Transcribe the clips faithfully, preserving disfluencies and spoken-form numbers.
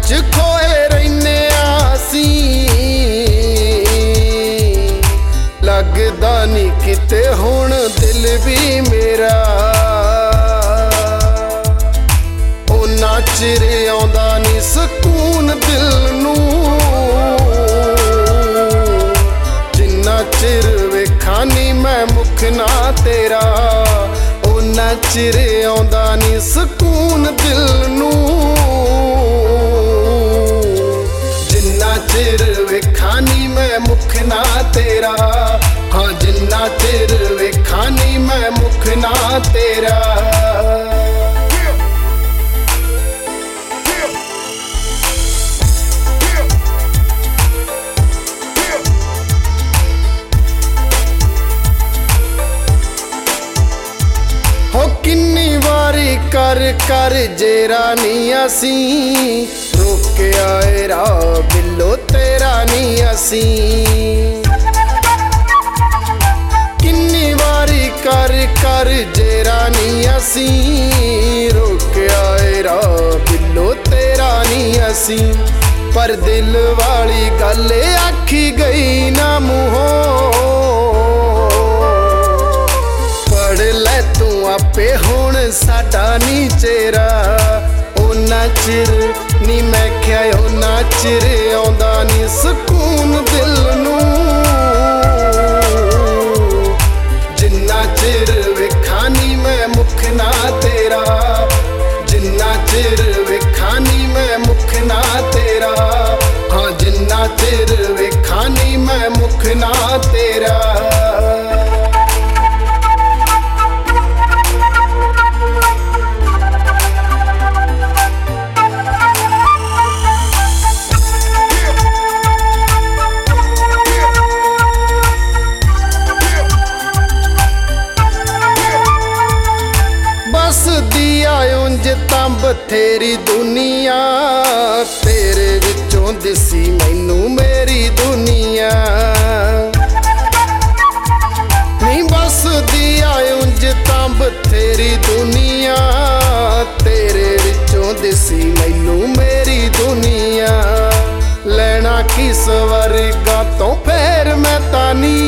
च खोए रहने आसी लगदा नी किते हुण दिल भी मेरा ओना चिर आउंदा नी सकून दिल नूं जिन्ना चिर वेखां नी मैं मुख ना तेरा ओना चिर आउंदा नी सकून दिल नूं जिन्ना चिर वेखां नी मैं मुख ना तेरा हाँ जिन्ना चिर वेखां नी मैं मुख ना तेरा किन्नी वारी कर कर जेरा नी असी रोक आए राह बिलो तेरा नी असी किन्नी वारी कर कर जेरा नी असी रोक आए राह बिलो तेरा नी असी पर दिल वाली गल आखी गई ना मूहों पढ़ लै तू आपे हुण साडा नी चेहरा ओना चिर नी मैं क्या ओना चिर आउंदा नी सकून दिल नूं जिन्ना चिर वेखां नी मैं मुख ना तेरा जिन्ना चिर वेखां नी मैं मुख ना तेरा हाँ जिन्ना चिर वेखां नी मैं मुख ना तेरा तां बथेरी दुनिया तेरे विचों दिसी मैनू मेरी दुनिया नी बस दिया उंज तां बथेरी दुनिया तेरे विचों दिसी मैनू मेरी दुनिया लेना की स्वर्गा तो फिर मैं तानी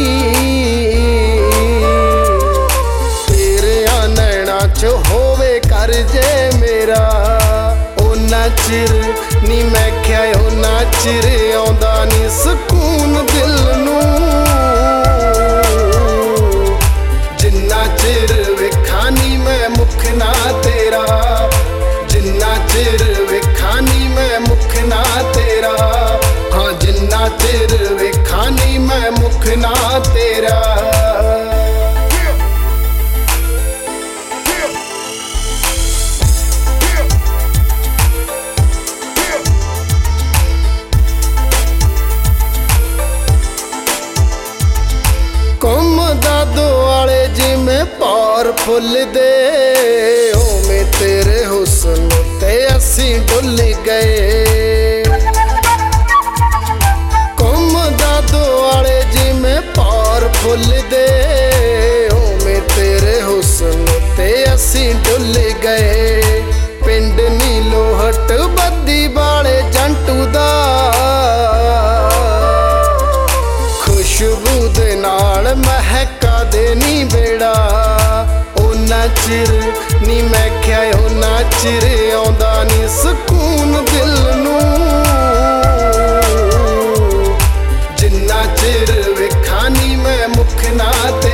तेरे नैना च होवे कर जे मेरा ओना चिर नी मैं क्या ओना चिर आउंदा नी सकून दिल नूं जिन्ना चिर वेखां नी मैं मुख ना तेरा जिन्ना चिर वेखां नी मैं मुख ना तेरा हाँ जिन्ना चिर वेखां नी मैं मुख ना तेरा दुआले जिमें पार फुल दे ओवें तेरे हुस्न ते असी डुल गए घुमदा दुआले जिमें पार फुल दे ओवें तेरे हुस्न ते असी डुल गए पिंड नीलोहट बद्दी वाले जंटू दा खुशबू दे नाल महका दे नी बेड़ा ओना चिर नी मैं क्या ओना चिर आउंदा नी सकून दिल नूं जिन्ना चिर वेखां नी मैं मुख ना